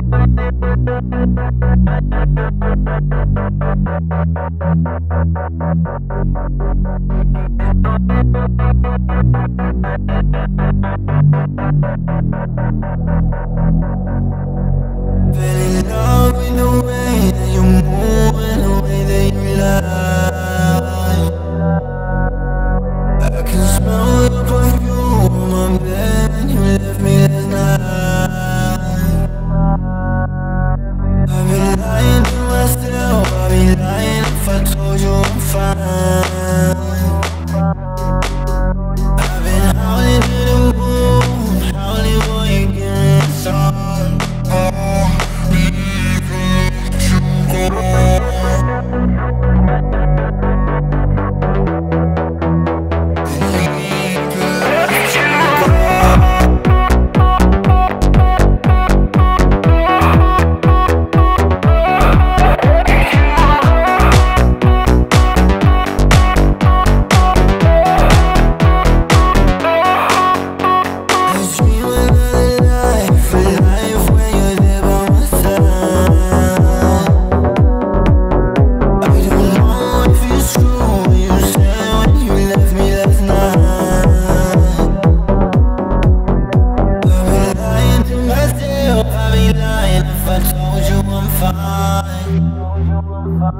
in love with the way that you move and the way that you lie. I can smell your perfume on my bed when you left me last night. I've been lying to myself, I'd be lying if I told you I'm fine. I've been howling to the moon, howling for you getting some. If I told you I'm fine.